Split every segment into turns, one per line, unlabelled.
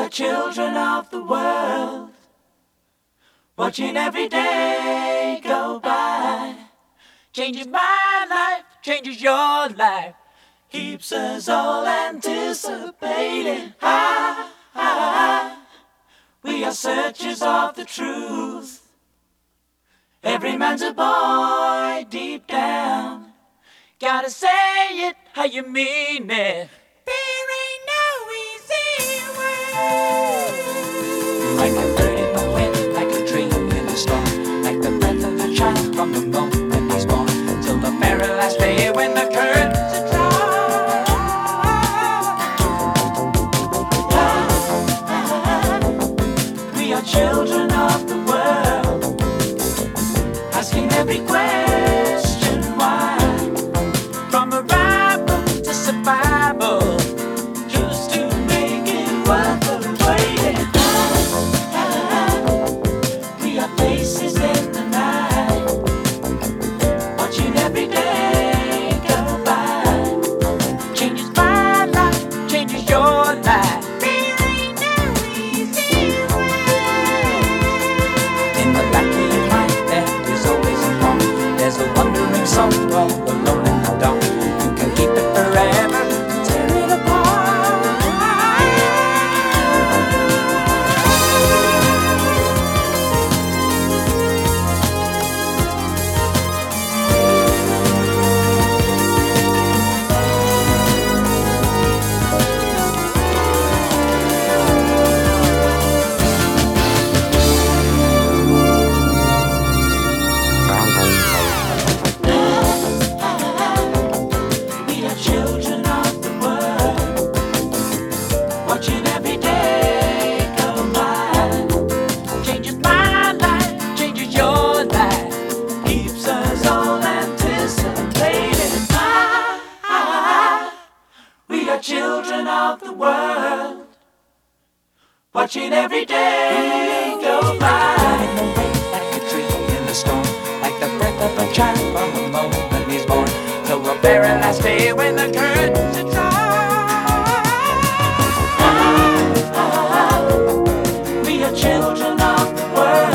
are children of the world, watching every day go by. Changes my life, changes your life, keeps us all anticipating. We are searchers of the truth. Every man's a boy deep down. Gotta say it how you mean it. There ain't no easy way. Like a bird in the wind, like a dream in the storm, like the breath of a child from the moment he's born, till the very last day when the curtains are drawn. We are children of the world, asking every question why. From arrival to survival, just to make it worth the waiting. We are faces in the night, watching every day go by. Changes my life, changes your life. There ain't no easy way. In the back of your mind there is always a thought. There's a wandering soul all alone in the dark. You can keep it forever, tear it apart. We are children of the world, watching every day go by. Changes my life, changes your life, keeps us all anticipating. We are children of the world, watching every day go by. Like a tree in the storm, like the breath of a child from the moment he's born, till the very last day when the curtains are drawn. We are children of the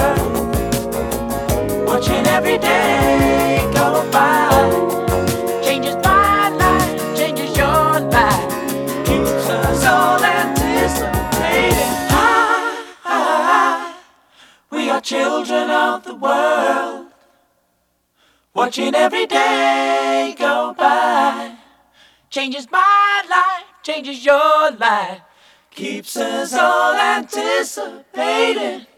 world, watching every day go by. Changes my life, changes your life, keeps us all anticipating. We are children of the world, watching every day go by. Changes my life, changes your life, keeps us all anticipating.